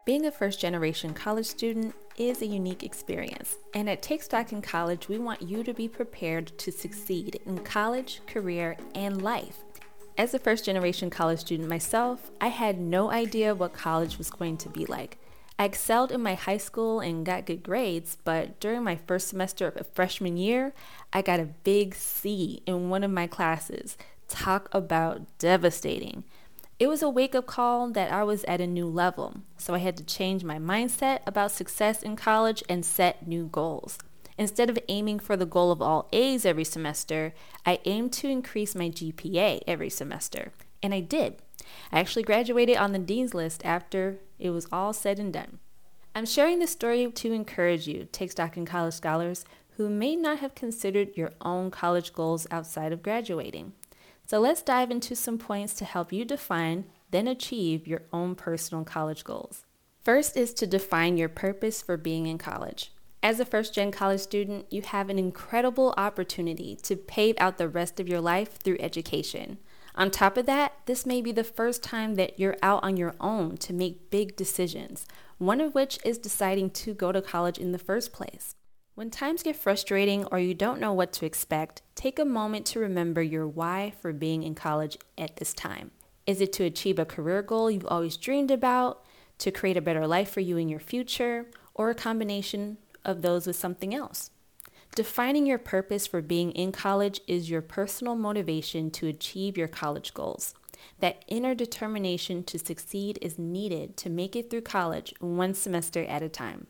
Being a first-generation college student is a unique experience, and at Take Stock in College, we want you to be prepared to succeed in college, career, and life. As a first-generation college student myself, I had no idea what college was going to be like. I excelled in my high school and got good grades, but during my first semester of freshman year, I got a big C in one of my classes. Talk about devastating. It was a wake-up call that I was at a new level, so I had to change my mindset about success in college and set new goals. Instead of aiming for the goal of all A's every semester, I aimed to increase my GPA every semester, and I did. I actually graduated on the dean's list after it was all said and done. I'm sharing this story to encourage you, Take Stock in College scholars, who may not have considered your own college goals outside of graduating. So let's dive into some points to help you define, then achieve your own personal college goals. First is to define your purpose for being in college. As a first-gen college student, you have an incredible opportunity to pave out the rest of your life through education. On top of that, this may be the first time that you're out on your own to make big decisions, one of which is deciding to go to college in the first place. When times get frustrating or you don't know what to expect, take a moment to remember your why for being in college at this time. Is it to achieve a career goal you've always dreamed about, to create a better life for you in your future, or a combination of those with something else? Defining your purpose for being in college is your personal motivation to achieve your college goals. That inner determination to succeed is needed to make it through college one semester at a time.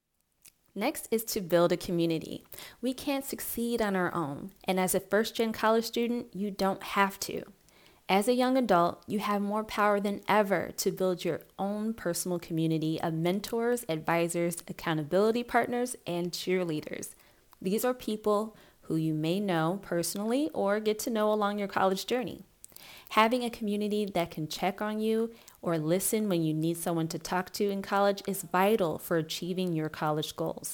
Next is to build a community. We can't succeed on our own, and as a first-gen college student, you don't have to. As a young adult, you have more power than ever to build your own personal community of mentors, advisors, accountability partners, and cheerleaders. These are people who you may know personally or get to know along your college journey. Having a community that can check on you or listen when you need someone to talk to in college is vital for achieving your college goals.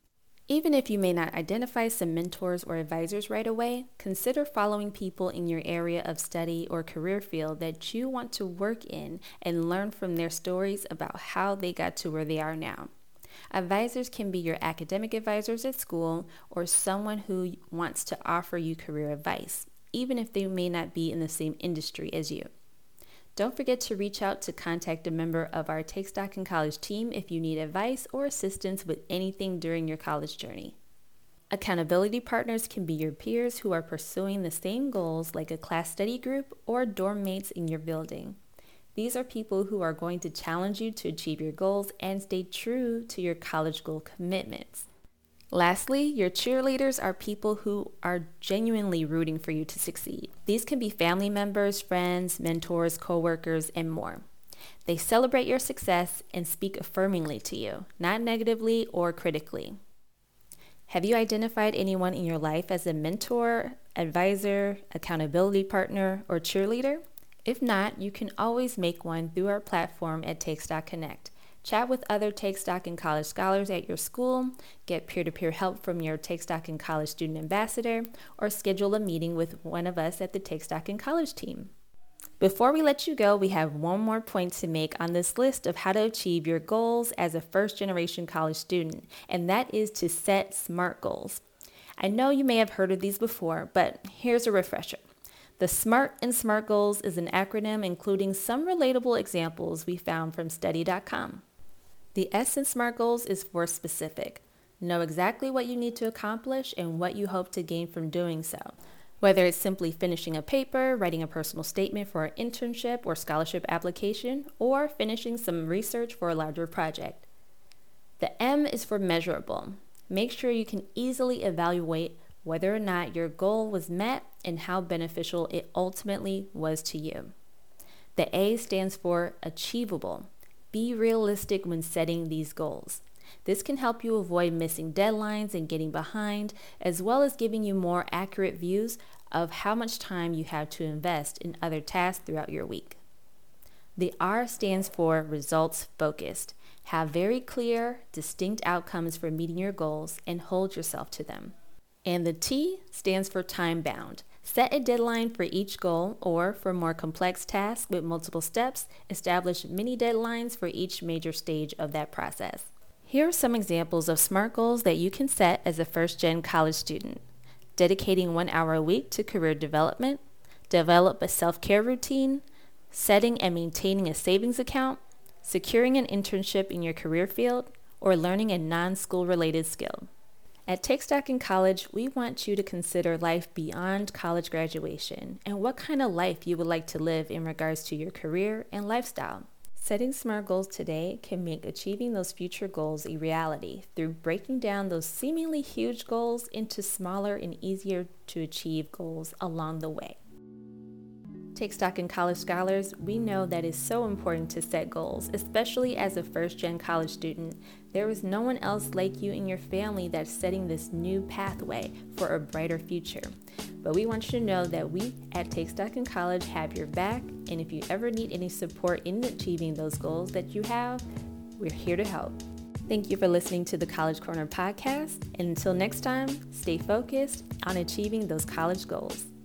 Even if you may not identify some mentors or advisors right away, consider following people in your area of study or career field that you want to work in and learn from their stories about how they got to where they are now. Advisors can be your academic advisors at school or someone who wants to offer you career advice, even if they may not be in the same industry as you. Don't forget to reach out to contact a member of our Take Stock in College team if you need advice or assistance with anything during your college journey. Accountability partners can be your peers who are pursuing the same goals, like a class study group or dorm mates in your building. These are people who are going to challenge you to achieve your goals and stay true to your college goal commitments. Lastly, your cheerleaders are people who are genuinely rooting for you to succeed. These can be family members, friends, mentors, coworkers, and more. They celebrate your success and speak affirmingly to you, not negatively or critically. Have you identified anyone in your life as a mentor, advisor, accountability partner, or cheerleader? If not, you can always make one through our platform at Take Stock Connect. Chat with other Take Stock in College scholars at your school, get peer-to-peer help from your Take Stock in College student ambassador, or schedule a meeting with one of us at the Take Stock in College team. Before we let you go, we have one more point to make on this list of how to achieve your goals as a first-generation college student, and that is to set SMART goals. I know you may have heard of these before, but here's a refresher. The SMART in SMART goals is an acronym including some relatable examples we found from study.com. The S in SMART goals is for specific. Know exactly what you need to accomplish and what you hope to gain from doing so. Whether it's simply finishing a paper, writing a personal statement for an internship or scholarship application, or finishing some research for a larger project. The M is for measurable. Make sure you can easily evaluate whether or not your goal was met and how beneficial it ultimately was to you. The A stands for achievable. Be realistic when setting these goals. This can help you avoid missing deadlines and getting behind, as well as giving you more accurate views of how much time you have to invest in other tasks throughout your week. The R stands for results focused. Have very clear, distinct outcomes for meeting your goals and hold yourself to them. And the T stands for time bound. Set a deadline for each goal, or for more complex tasks with multiple steps, establish mini deadlines for each major stage of that process. Here are some examples of SMART goals that you can set as a first-gen college student. Dedicating 1 hour a week to career development, develop a self-care routine, setting and maintaining a savings account, securing an internship in your career field, or learning a non-school related skill. At Take Stock in College, we want you to consider life beyond college graduation and what kind of life you would like to live in regards to your career and lifestyle. Setting SMART goals today can make achieving those future goals a reality through breaking down those seemingly huge goals into smaller and easier to achieve goals along the way. Take Stock in College scholars, we know that it's so important to set goals, especially as a first-gen college student. There is no one else like you in your family that's setting this new pathway for a brighter future. But we want you to know that we at Take Stock in College have your back, and if you ever need any support in achieving those goals that you have, we're here to help. Thank you for listening to the College Corner podcast, and until next time, stay focused on achieving those college goals.